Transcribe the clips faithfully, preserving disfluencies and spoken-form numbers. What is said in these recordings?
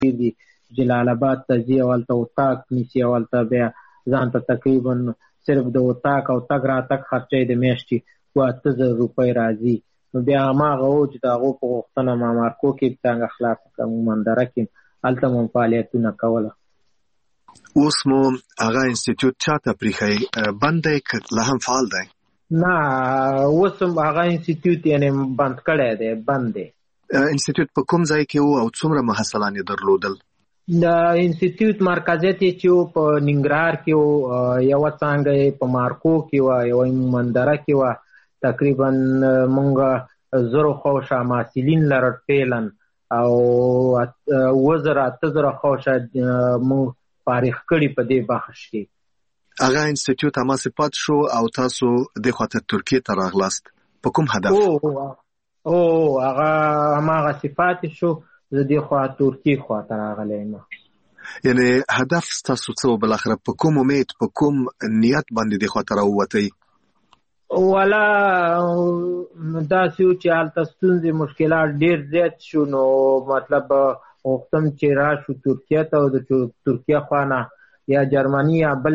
دي جلال آباد ته ځي او هلته اتاق نیسي او هلته بیا ځان ته تقریبا صرف د اتاق او تګ راتګ خرچه یې د میاشتې دوه اته زره روپۍ راځي. نو بیا هماغه و چې د هغو په غوښتنه مامارکو کې څنګه خلاص کړم، مندره کې هلته مو فعالیتونه کوله. اوس مو هغه انسټیټیوټ چاته پرېښی بند دی که لا هم فعال دی؟ نه اوس هم هغه انسټیټیوټ یعنې بند کړی دی، بند دی. انسټیټیوټ په کوم ځای کې و او څومره محصلان یې درلودل؟ د انسټیټیوټ مرکزیت یې چې و په ننګرهار کې و، یوه څانګه یې په مارکو کې وه، یوه یې مندره کې وه. تقریبا مونږ زرو خوشه محصلین لرل فعلا او اوه زره اته زره خوشه مونږ فارغ کړي په دې بخش کې. هغه انسټیټیوټ هماسې پات شو او تاسو دې خواته ترکیې ته راغلاست په کوم هدف؟ او هغه هماغسې پاتې شو، زه دې خوا ترکیې خواته راغلی یم. یعنې هدف ستاسو څه و بالاخره؟ په کوم امید په کوم نیت باندې دې خواته راووتئ؟ والا داسې و چې هلته ستونزې مشکلات ډېر زیات شو، نو مطلب غوښتم چې راشو ترکیې ته او د ترکیې خوا نه یا جرمني یا بل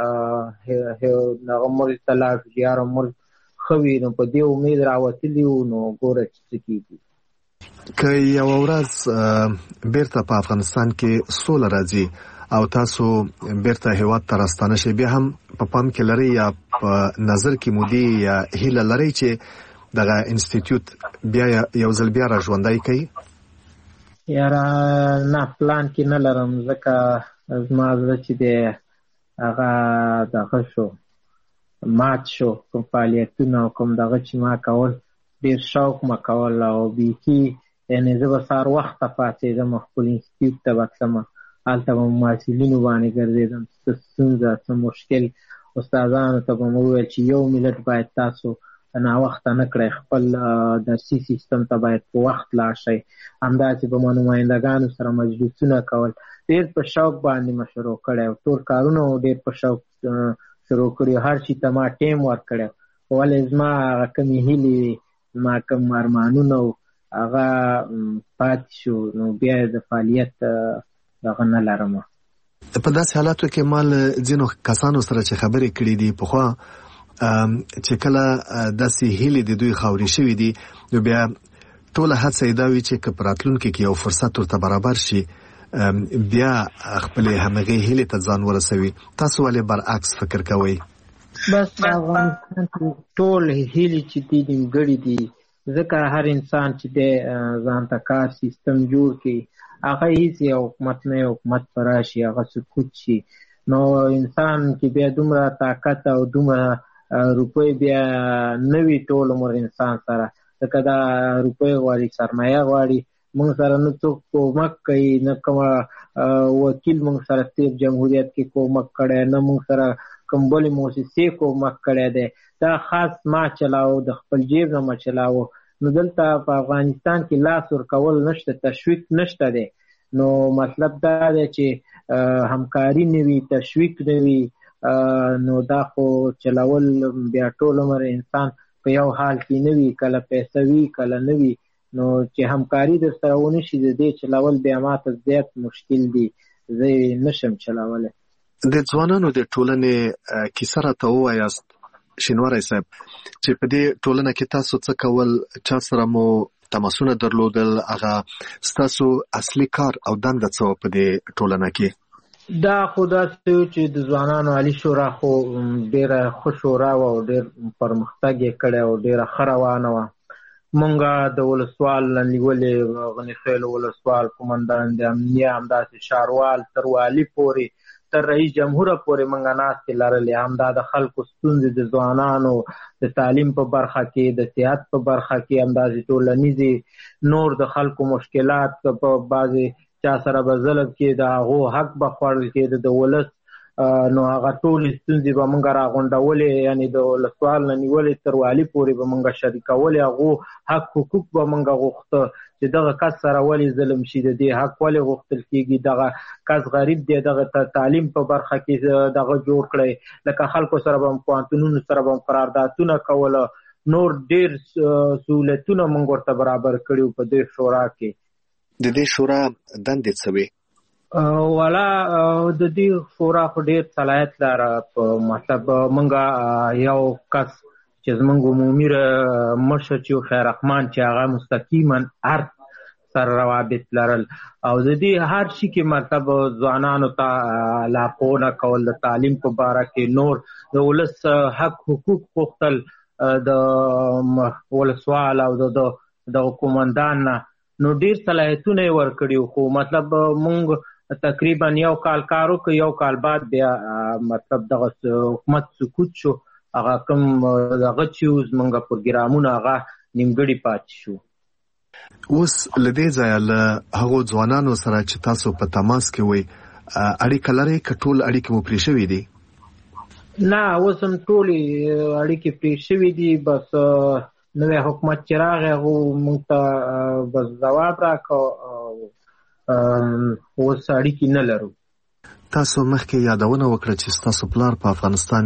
هغه ملک ته لاړ شو چې یاره ملک ښه وي. نو په دې امید راوتلي وو، نو ګوره چې څه کېږي. که یوه ورځ بیرته په افغانستان کې سوله راځي او تاسو بیرته هیواد ته راستانه شئ، بیا هم په پام کې لرئ یا په نظر کې مودې یا هیله لرئ چې دغه انسټیټیوټ بیا یو ځل بیا را ژوندی کوي؟ یاره نه، پلان کې نه لرم، ځکه زما زړه چې دی هغه دغه شو، مات شو. کوم فعالیتونه او کوم دغه چې ما کول ډېر شوق مه کول او بیخي یعنې زه به سهار وخته پاڅېدم خپل انسټیټیوټ ته به تلمه، هلته به محصلینو باندې ګرځېدم، څه ستونزه څه مشکل استادانو ته به مو وویل چې یو ملت باید تاسو ناوخته نه کړئ، خپل درسي سیستم ته باید په وخت لاړ شئ. همداسې به ما نمایندګانو سره مجلسونه کول، ډېر په شوق باندې مې شروع کړی او ټول کارونه ډېر په شوق شروع کړي، هر شي ته ما ټیم ورکړی. ولې زما هغه کومې هیلې وي، زما کوم ارمانونه و هغه پاتې شو، نو بیا د فعالیت دغه نه لرم. په داسې حالاتو کې ما له ځینو کسانو سره چې خبرې کړي دي پخوا چې کله داسې هیلې د دوی خاورې شوي دي، نو بیا ټوله هڅه یې دا وي چې که په راتلونکي کې یو فرصت ورته برابر شي بیا خپلې همغې هیلې ته ځان ورسوي. تاسو ولې برعکس فکر کوئ؟ بس افغانستان ټول هیلې چې دي نیمګړې دي، ځکه هر انسان چې دی ځان ته کار سیستم جوړ کړي، هغه هیڅ یو حکومت نه یو حکومت به راشي هغه سقوط شي. نو انسان کې بیا دومره طاقت او دومره روپۍ بیا نه وي ټول عمر انسان سره، ځکه دا روپۍ غواړي، سرمایه غواړي. موږ سره نه څوک کومک کوي، نه کومه وکیل موږ سره تیر جمهوریت کې کومک کړی، نه موږ سره کوم بلې مؤسسې کومک کړی دی. دا خاص ما چلاو، د خپل جیب نه ما چلاو. نو دلته په افغانستان کې لاس ورکول نشته، تشویق نشته دی. نو مطلب دا دی چې همکاري نه وي، تشویق نه وي، نو دا خو چلول بیا ټول عمر انسان په یو حال کې نه وي، کله پیسه وي کله نه وي. نو چې همکاري در سره ونه شي، د دې چلول بیا ماته زیات مشکل دي، زه یې نشم چلولی. د ځوانانو د ټولنې کیسه راته ووایاست شینواری صاحب، چې په دې ټولنه کې تاسو څه کول، چا سره مو تماسونه درلودل، هغه ستاسو اصلي کار او دنده څه وه په دې ټولنه کې؟ دا خو داسې و چې د ځوانانو عالي شورا خو ډېره ښه شورا وه او ډېر پرمختګ یې کړی او ډېره ښه روانه وه. مونږه د ولسوال نه نیولې، غني خیل ولسوال، قومندان د امنیه، همداسې ښاروال تر والي پورې، تر رئیس جمهوره پورې مونږه ناستې لرلې. همدا د خلکو ستونزې د ځوانانو د تعلیم په برخه کې، د صحت په برخه کې، همداسې ټولنیزې نور د خلکو مشکلات، په بعضې چا سره به ظلم کې د هغو حق به خوړل کېده د ولس، نو هغه ټولې ستونزې به مونږ راغونډولې، یعنې د ولسوال نه نیولې تر والي پورې به مونږ شریکولې. هغو حق حقوق به مونږ غوښته چې دغه کس سره ولې ظلم شي، د دې حق ولې غوښتل کېږي، دغه کس غریب دی، دغه تعلیم په برخه کې دغه جوړ کړی. لکه خلکو سره به هم پوهنتونونو سره به هم قراردادونه کوله، نور ډېر سهولتونه مونږ ورته برابر کړي په دې شورا کې. د دې شورا دندې څه وي؟ والا د دې شورا خو ډېر صلاحیت لري. په مطلب موږ یو کس چې زموږ عمومي مشر چې خیر رحمان چې هغه مستقیما هر سره روابط لرل او د دې هر شي کې مطلب ځوانانو ته لارښوونه کول، د تعلیم په باره کې، نور د ولس حق حقوق غوښتل د ولسوال او د د قومندان نه، نو ډېر صلاحیتونه یې ورکړي. خو مطلب موږ تقریبا یو کال کار وکړ، یو کال بعد بیا مطلب دغه حکومت سقوط شو. هغه کوم دغه چې زموږ پروګرامونه هغه نیمګړي پاتې شو. اوس له دې ځایه له هغو ځوانانو سره چې تاسو په تماس کې وئ اړیکه لرئ که ټول اړیکې مو پرې شوي دي؟ نه، اوس هم ټولې اړیکې پرې شوي دي. بس نوی حکومت چې راغی هغو موږ ته بس ځواب راکړ، اوس اړیکې نه لرو. تاسو مخکې یادونه وکړه چې ستاسو پلار په افغانستان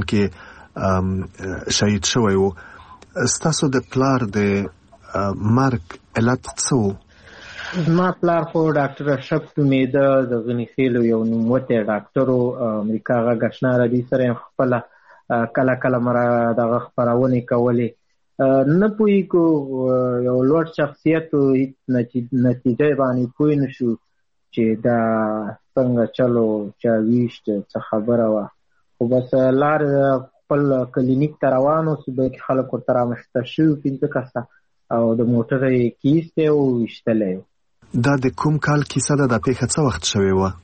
کې شهید شوی و. ستاسو د پلار د مرګ علت څه و؟ زما پلار خو ډاکټر اشرف نومېده، د غني خیلو یو نوموتی ډاکټر و. امریکا غږ اشنا رادیو سره یې خپله کله کله مره دغه خپرونې کولې. نه پوهېږو، یو لوړ شخصیت و، هېڅ نتیجه باندې پوه نه شو چې دا څنګه چلو، چا ویشت، څه خبره وه. خو بس لار خپل کلینیک ته روان و، صوبه کې خلک ورته رامخته شوي پنځه کسه او د موټر یې کیستی و، ویشتلی و. دا د کوم کال کیسه ده؟ دا پیښه څه وخت شوې وه؟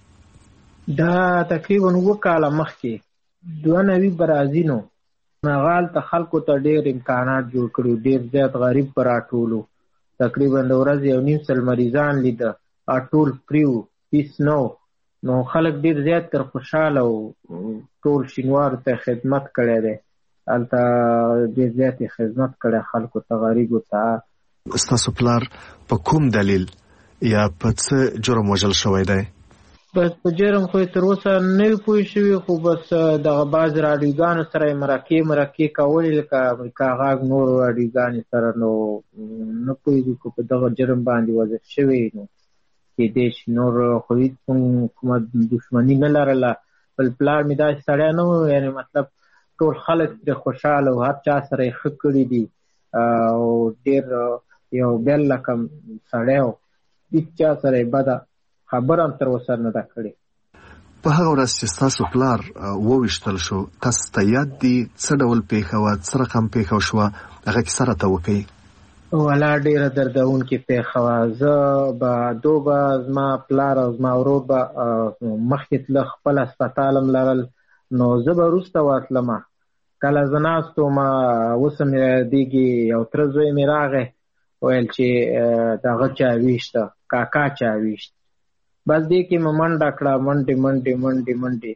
دا تقریبا اووه کاله مخکې. دوه نوي برازینو هغه هلته خلکو ته ډېر امکانات جوړ کړي، ډېر زیات غریب به راټولو. تقریبا د ورځې یو نیم سل مریضان لیده، ټول فری و، هېڅ نه و. نو خلک ډېر زیات تر خوشحاله و. ټول شینوارو ته خدمت کړی دی، هلته ډېر زیات یې خدمت کړی خلکو ته، غریبو ته. ستاسو پلار په کوم دلیل یا په څه جرم وژل شوی دی؟ بس په جرم خو یې تر اوسه نه وي پوه شوي، خو بس دغه بعضې راډیوګانو سره یې مرکې مرکې کولې، لکه امریکا غږ نورو راډیوګانې سره. نو نه پوهېږو که په دغه جرم باندې وضع شوی، نو کېدی شي نور خو هېڅ کومه دښمني نه لرله. بل پلار مې داسې سړی نه و، یعنې مطلب ټول خلک پرې خوشحاله و، هر چا سره یې ښه کړي دي او ډېر یو بېل لکه سړی و، هېڅ چا سره یې بده خبره هم تر اوسه نه ده کړې. په هغه ورځ چې ستاسو پلار وویشتل شو، تاسو ته یاد دي څه ډول پیښه وه، څه رقم پیښه شوه؟ هغه کیسه راته وکړئ. والا ډېره دردونکې پیښه وه. زه به دو به زما پلار او زما ورور به مخکې تله، خپل هسپتال هم لرل. نو زه به وروسته ورتلمه. کله زه ناست وم، اوس مې یادېږي یو تره زوی مې راغی، ویل چې دغه چا ویشته، کاکا چا ویشت. بس دې کې مې منډه کړه، منډې منډې منډې منډې.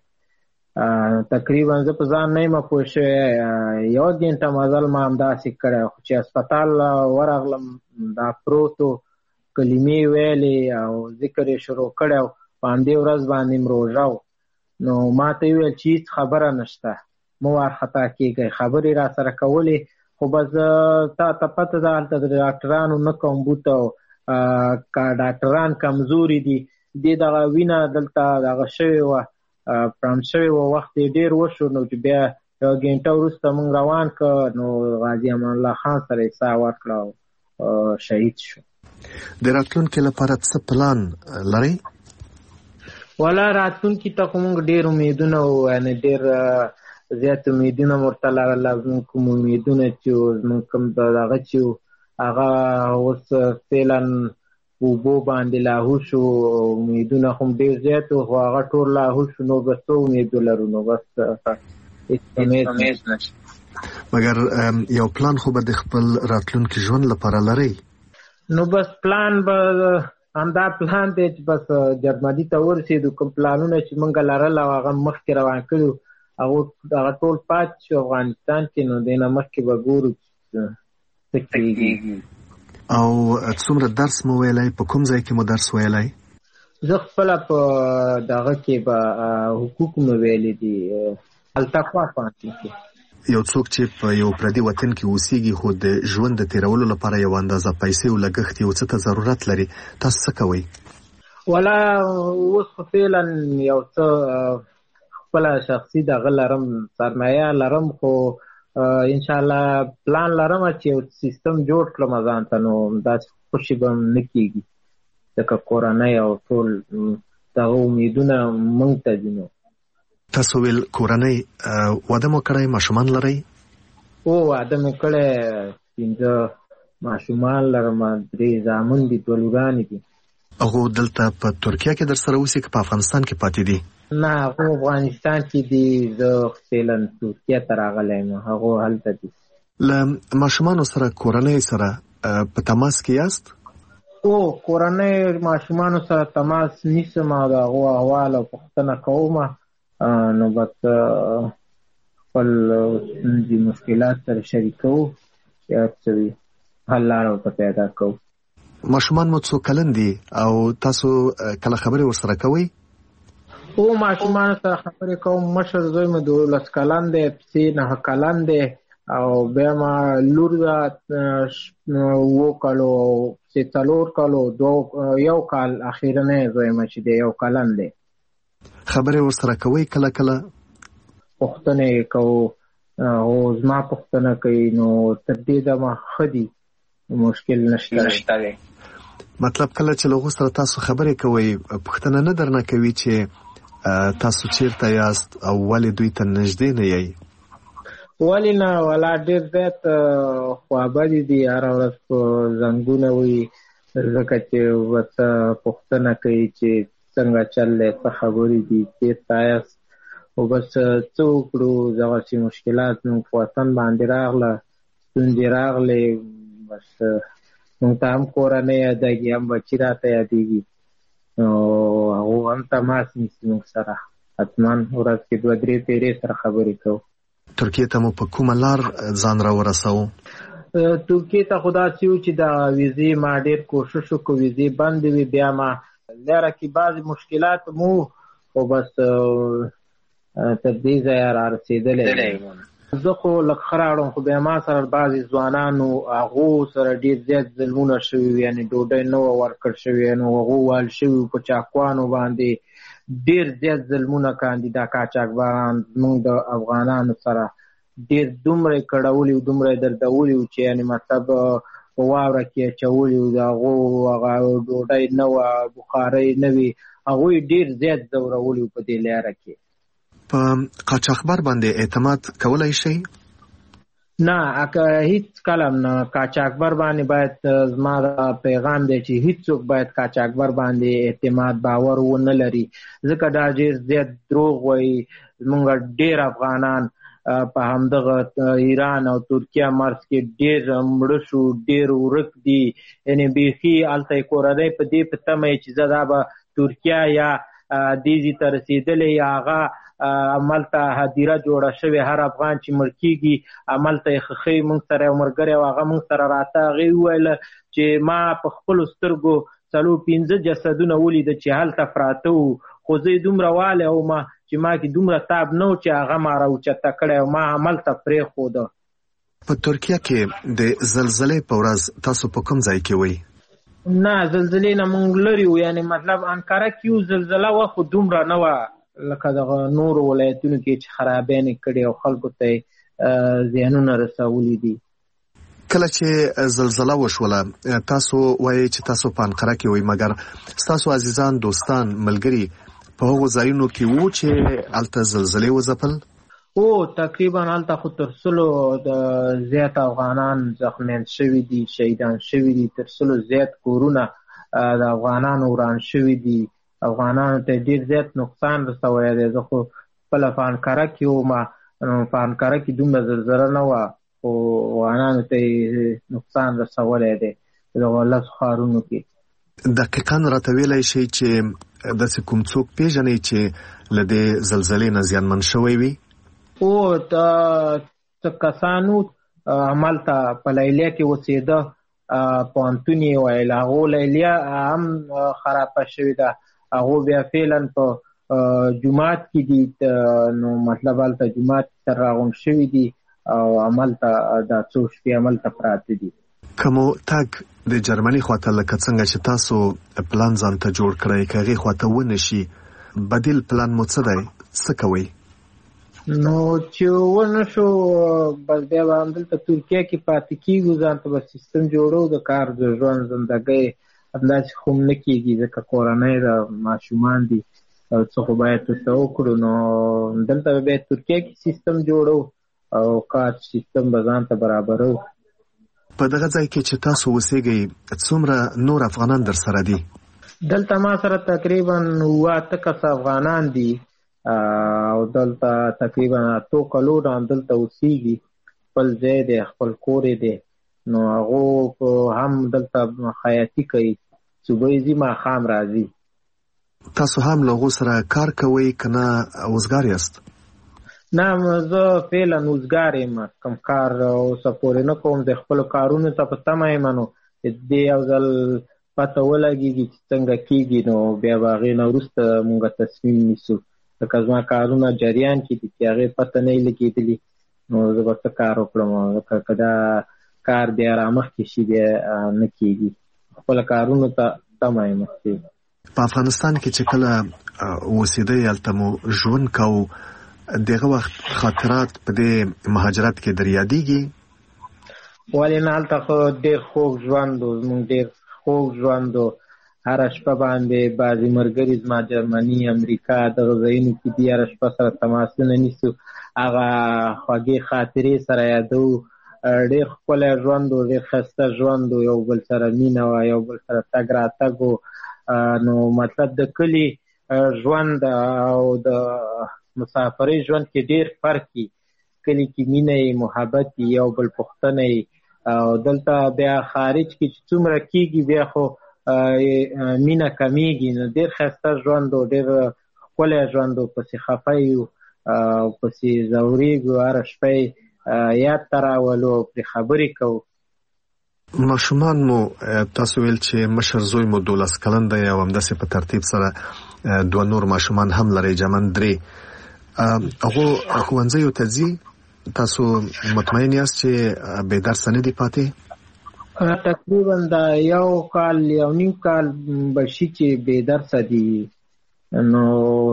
تقریبا زه په ځان نه یم پوه شوی، یوه ګنټه مزل ما همداسې کړی. خو چې هسپتال ورغلم، دا پروت و، کلمې ویلې او ذکر یې شروع کړی و. په همدې ورځ باندې م روژه و. نو ما ته یې ویل چې هېڅ خبره نشته، مه وارخطا کېږئ. خبرې را سره کولې، خو بس تا ته پته ده هلته د ډاکټرانو نه کوم بوته و، که ډاکټران کمزوري دي. دې دغه وینه دلته دغه شوې وه، پرم شوې وه، وخت یې ډېر وشو. نو چې بیا یوه ګنټه وروسته موږ روان کړ، نو غازي امان الله خان سره یې ساه ورکړه او شهید شو. د راتلونکي لپاره څه پلان لرئ؟ والا راتلونکي ته خو موږ ډېر امیدونه وو، یعنې ډېر زیات امیدونه مو ورته لرله. زموږ کوم امیدونه چې وو، زموږ کوم دغه چې وو، هغه اوس فعلا اوبو باندې لاهو شو. امیدونه خو ډېر زیات وو، خو هغه ټول لاهو شو. نو بس څه امید ولرو؟ نو بس هېڅ امید نشته. مګر یو پلان خو به د خپل راتلونکي ژوند لپاره لرئ؟ نو بس پلان به همدا پلان دی چې بس جرمني ته ورسېدو. کوم پلانونه چې موږ لرل او هغه مخکې روان کړي، هغه ټول پاتې شو افغانستان کې. نو دې نه مخکې به ګورو څه کېږي. او څومره درس مو ویلی؟ په کوم ځای کې مو درس ویلی؟ زه خپله په دغه کې به حقوق مو ویلي دي، التقوا پوهنتون کې. یو څوک چې په یو پردي وطن کې اوسېږي خو د ژوند د تیرولو لپاره یو اندازه پیسې او لګښت یو څه ته ضرورت لري، تاسو څه کوئ؟ ولا اوس خو فعلا یو څه خپله شخصي دغه لرم، سرمایه لرم، خو انشاءالله پلان لرم چې یو سیستم جوړ کړم ځان ته، نو داسې خوشي به نه کېږي ځکه کورنۍ او ټول دغه امیدونه موږ ته دي. نو تاسو ویل کورنۍ واده مو کړی، ماشومان لرئ؟ او واده مې کړی، پنځه ماشومان لرم، درې زامن دي، دوه لورانې دي. هغو دلته په ترکیه کې در سره اوسي که په افغانستان کې پاتې دي؟ نه، هغو افغانستان کې دي، زه فعلا ترکیه ته راغلی یم، هغو هلته دي. له ماشومانو سره کورنۍ سره په تماس کې یاست؟ او کورنۍ ماشومانو سره تماس نیسم او د هغو احوال او پوښتنه کوم، نو بس خپل ستونزې مشکلات سره شریکوو، یا څه وي حل لاره ورته پیدا کوو. ماشومان مو څو کلن دي او تاسو کله خبرې ورسره کوئ؟ او ماشومانو سره خبرې کوم. مشر زوی مې دولس کلن دی، پسې نهه کلن دی، او بیا ما لور ده اووه کالو، پسې څلور کالو، یو کال اخیرنی زوی مې چې دی یو کلن دی. خبرې ورسره کوئ کله کله؟ پوښتنې کوو، او زما پوښتنه کوي، نو تر دې دمه ښه دي، مشکل نشته دی. مطلب کله چې له هغو سره تاسو خبرې کوئ پوښتنه نه درنه کوي چې تاسو چیرته یاست او ولې دوی ته نږدې نه یئ؟ ولې نه، ولا ډېر زیات خوابدي دي، هره ورځ په زنګونه وي، ځکه چې ورته پوښتنه کوي چې څنګه چل دی، څه خبرې دي، چېرته یاست، خو بس څه وکړو، دغسې مشکلات زموږ په وطن باندې راغله، ستونزې راغلې، بس موږ ته هم کورنۍ یادېږي، هم بچي راته یادېږي، نو هغو هم تماس نیسي موږ سره، حتما ورځ کې دوه درې پیرې سره خبرې کوو. ترکیې ته مو په کومه لار ځان را ورسوو؟ ترکیې ته خو داسې وو چې د ویزې ما ډېر کوشش وکړو، ویزې بندې وې، بیا ما لاره کې بعضې مشکلات مو، خو بس تر دې ځایه را رسېدلی یم. زه خو لږ ښه راوړم، خو بیا ما سره بعضې ځوانانو هغو سره ډېر زیات ظلمونه شوي وي، یعنې ډوډۍ نه وه ورکړ شوې، نو هغو وهل شوي وو په چاقوانو باندې، ډېر زیات ظلمونه کاندي دا قاچاقبران زموږ د افغانانو سره ډېر دومره یې کړولي وو، دومره یې دردولي وو چې یعنې مطلب په واوره کې اچولي وو، د هغو هغه ډوډۍ نه وه، بخارۍ نه وي، هغوی ډېر زیات ځورولي وو په دې لاره کې. په قاچاقبر باندې اعتماد کولی شئ؟ نه، هیڅ کله نه. قاچاقبر باندې باید زما د پیغام دی چې هیڅوک باید قاچاقبر باندې اعتماد باور ونه لري، ځکه دا ډېر زیات دروغ وایي. زموږ ډېر افغانان په همدغه ایران او ترکیه مرز کې ډېر مړه شو، ډېر ورک دي، یعنې بیخي هلته یې کورنۍ په دې په تمه چې زه دا به ترکیه یا دې ځای ته رسېدلی، یا هغه عملته هدیره جوړه شوې، هر افغان چې مړ کېږي عملته یې ښخوي. موږ سره یو ملګری او هغه موږ سره راته، هغې وویله چې ما په خپلو سترګو څلور پنځه جسدونه ولیده چې هلته پراته وو، خو زه یې دومره والی وم چې ما کې دومره تاب نه و چې هغه ما راوچته کړی او ما هملته پرېښوده. په ترکیه کې د زلزلې په ورځ تاسو په کوم ځای کې وئ؟ نه، زلزلې نه موږ لرې وو، یعنې مطلب انقره کې وو، زلزله وه خو دومره نه وه لکه دغه نورو ولایتونو کې چې خرابیانې کړي او خلکو ته یې زیانونه رسولي دي. کله چې زلزله وشوله تاسو وایئ چې تاسو په انقره کې وئ، مګر ستاسو عزیزان، دوستان، ملګري په هغو ځایونو کې وو چې هلته زلزلې وځپل؟ او تقریبا هلته خو تر سلو زیات افغانان زخمیان شوي دي، شهیدان شوي دي، تر سلو زیات کورونه د افغانانو وران شوي دي، افغانانو ته ډېر زیات نقصان رسولی دی. زه خو خپله په انقره کې وم، په انقره کې دومره زلزله نه وه، خو افغانانو ته یې نقصان رسولی دی په دغو لسو ښارونو کې. دقیقاً راته ویلی شئ چې داسې کوم څوک پېژنئ چې له دې زلزلې نه زیانمن شوی وي؟ او څه کسانو هملته په لیلیه کې اوسېده، پوهنتون یې ویل، هغو لیلیه هم خرابه شوې ده، هغو بیا فعلا په جومات کې دي، نو مطلب هلته جومات سره راغونډ شوي دي، او عمل ته دا څو شپې عمل ته پراته دي. کومو تاګ د جرمني خواته لکه څنګه چې تاسو پلان ځان ته جوړ کړی کغه خواته ونه شي بدیل پلان مو څه دی څه کوي؟ نو چې ونه شو بس بیا به همدلته ترکیه کې پاتې کېږو، ځان ته به سیستم جوړو د کار د ژوند زندګۍ همداسې خو نه کېږي ځکه کورنۍ د ماشومان دي او څه خو باید ورته وکړو. نو دلته به بیا ترکیه کې سیستم جوړو او کار سیستم به ځان ته برابرو. په دغه ځای کې چې تاسو اوسېږئ څومره نور افغانان در سره دي؟ دلته ما سره تقریبا اووه اته کسه افغانان دي او دلته تقریبا اتو کلونه دلته اوسېږي، خپل ځای دی خپل کور دی. نو هغه هم دلته خیاطي کوي، صبح ځي ماښام راځي. تاسو هم له هغو سره کار کوئ که نه وزګار یاست؟ نه زه فعلا وزګار یم، کوم کار اوسه پورې نه کوم، د خپلو کارونو ته په تمه یم. نو دې یو ځل پته ولګېږي چې څنګه کېږي نو بیا به هغې نه وروسته مونږ تصمیم نیسو. ځکه زما کارونه جریان کې دي چې هغې پته نه یې لګېدلي نو زه به څه کار وکړم. ځکه که دا کار بیا رامخکې شي بیا نه کېږي، خپله کارونو ته تمه یم. په افغانستان کې چې کله اوسېدئ هلته مو ژوند کوو دغه وخت خاطرات په دې مهاجرت کې در یادېږي؟ ولې نه، هلته خو ډېر خوږ ژوند و، زموږ ډېر خوږ ژوند و. هره شپه باندې بعضې ملګري زما جرمني امریکا دغه ځایونو کې دي، هره شپه سره تماسونه نیسو، هغه خوږې خاطرې سره یادوو. ډېر ښکلی ژوند و، ډېر ښایسته ژوند و، یو بل سره مینه وه، یو بل سره تګ راتګ و. نو مطلب د کلي ژوند او د مسافرۍ ژوند کې ډېر فرق وي. کلي کې مینه یې، محبت یې، یو بل پوښتنه یې. او دلته بیا خارج کې چې څومره کېږي بیا خو مینه کمیږي. نو ډېر ښایسته ژوند و، ډېر ښکلی ژوند و. پسې خفه یو او پسې ځورېږو، هره شپه یاد ته راولو او پرې خبرې کوو. ماشومان مو تاسو ویل چې مشر زوی مو دولس کلن دی او همداسې په ترتیب سره دوه نور ماشومان هم لرئ، جمن درې. هغو ښوونځیو ته ځي؟ تاسو مطمئن یاست چې بې درسه نه دي پاتې؟ تقریبا دا یو کال یو نیم کال به شي چې بې درسه دي. نو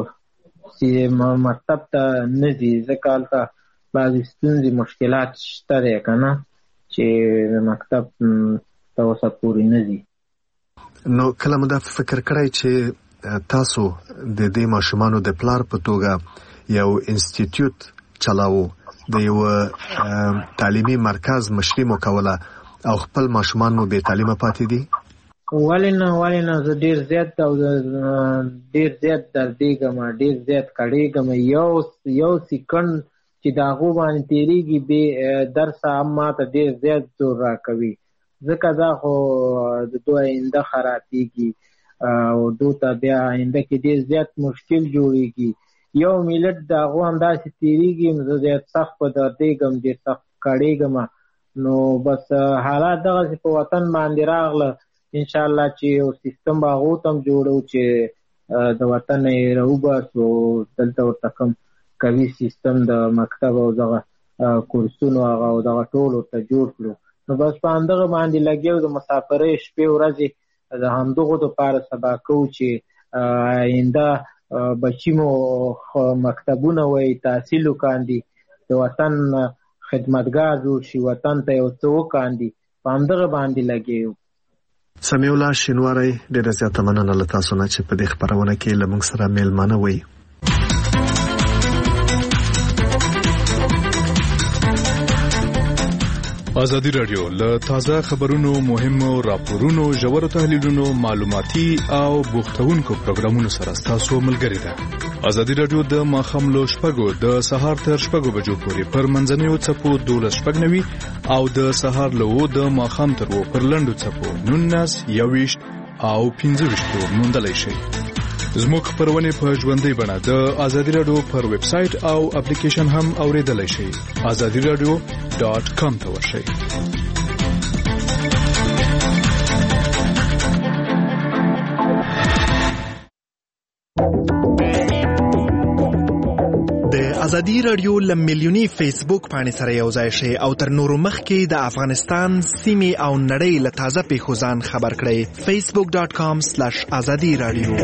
مکتب ته نه ځي ځکه هلته بعضې ستونزې مشکلات شته دی که نه چې مکتب ته اوسه پورې نه ځي. نو کله مو دا فکر کړی چې تاسو د دې ماشومانو د پلار په توګه یو انسټیټیوټ چلاوو، د یو تعلیمي مرکز مشري مو کوله او خپل ماشومان مو بې تعلیمه پاتې دي؟ ولې نه ولې نه، زه ډېر زیات او ډېر زیات دردېږم، ډېر زیات کړېږم. یو یو سیکنډ چې د هغو باندې تېرېږي بې درسه هم ما ته ډېر زیات زور راکوي، ځکه دا خو د دوی آینده خرابېږي او دوی ته بیا آینده کې ډېر زیات مشکل جوړېږي. یو ملت د هغو همداسې تېرېږي، زه ډېر سخت په دردېږم، ډېر سخت کړېږم. نو بس حالات دغسې په وطن باندې راغله، انشاءالله چې یو سیستم به هغو ته هم جوړو چې د وطن یې راوباسو، دلته ورته کوم قوي سیستم د مکتب او دغه کورسونو هغه او دغه ټول ورته جوړ کړو. نو بس په همدغه باندې لګیا د مسافرۍ شپې ورځې د همدغو دپاره سبا کوو چې آینده بچي مو مکتبونه وایي، تحصیل وکاندي، د وطن خدمتګار جوړ شي، وطن ته یو څه وکاندي. په همدغه باندې لګیا یو. سمیع الله شینواری، ډېره زیاته مننه له تاسو نه چې په دې خپرونه کې له موږ سره میلمانه وئ. ازادي راډیو له تازه خبرونو، مهمو راپورونو، ژورو تحلیلونو، معلوماتي او بوختونکو پروګرامونو سره تاسو ملګری ده. ازادي راډیو د ماښام له شپږو د سهار تر شپږو بجو پورې پر منځنیو څپو دولس شپږ نوي او د سهار له اوو د ماښام تر اوو پر لنډو څپو نولس یوویشت او پنځه ویشت موندلی شئ. زموږ خپرونې په ژوندۍ بڼه د ازادي راډیو پر ویب سایټ او اپلیکیشن هم اوریدلی شئ. ازادي راډیو ډاټ کام ته ورشئ. د ازادي رادیو له میلیوني فیسبوک باندې سره یو ځای شي او تر نورو مخکې د افغانستان سیمې او نړۍ له تازه پیښو ځان خبر کړئ. فیسبوک ډاٹ کام سلیش ازادي رادیو.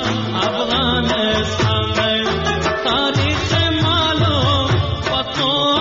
افغانستان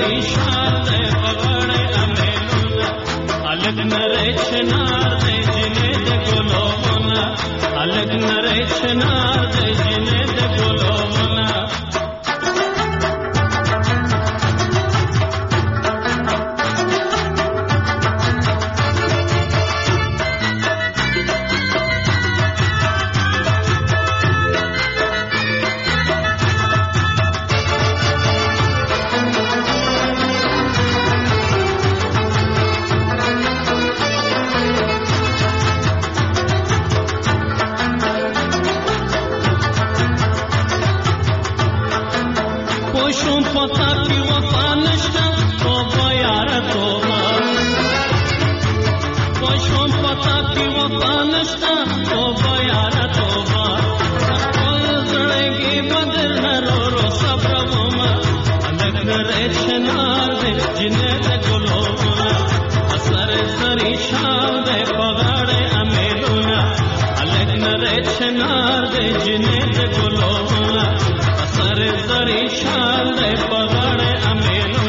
زری شار دے پغڑے امیلونا الگ نرے چنار دے جنے دے گلونا الگ نرے چنار دے جنے دے گلونا زری شان دے پغڑے امیلونا